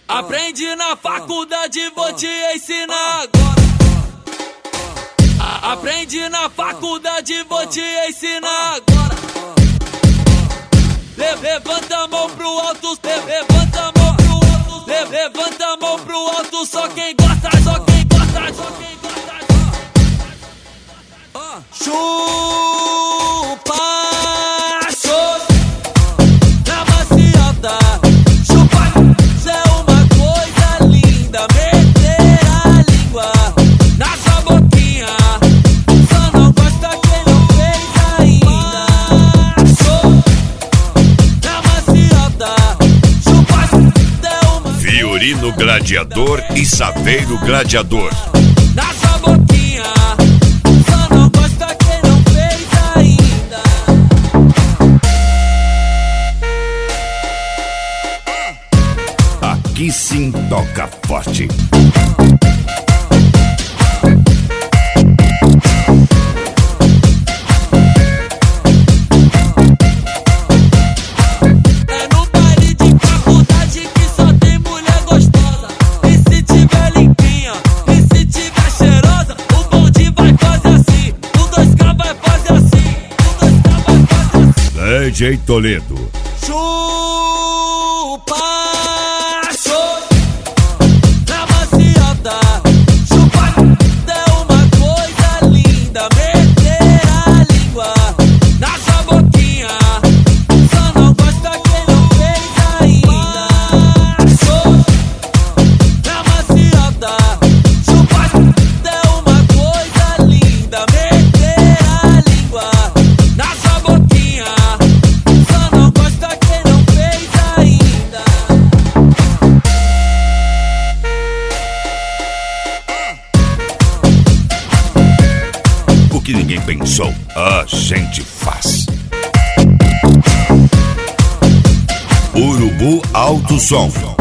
Aprende na faculdade, vou te ensinar agora. Aprende na faculdade, vou te ensinar agora. Levanta a mão pro alto, levanta a mão pro alto, levanta a mão pro alto, só quem gosta, só quem gosta, só quem gosta. Chupa, na maciota. Chupa, é uma coisa linda. Meter a língua na sua boquinha, só não gosta quem não fez ainda. Na maciota. Chupa, é uma Fiorino Gladiador e Saveiro Gladiador. na sua boquinha, só não gosta quem não fez ainda. Aqui sim toca forte. É no baile de faculdade que só tem mulher gostosa. E se tiver limpinha, e se tiver cheirosa, o bonde vai fazer assim, o 2K vai fazer assim, o 2K vai fazer assim. DJ Toledo. Chupa, na maciota. Chupa, é uma coisa linda. Meter a língua na sua boquinha, só não gosta quem não fez ainda. Na maciota. Chupa, é uma coisa linda. Meter a língua na sua boquinha, só não gosta quem não fez ainda. O que ninguém pensou, a gente faz. Urubu Alto Som.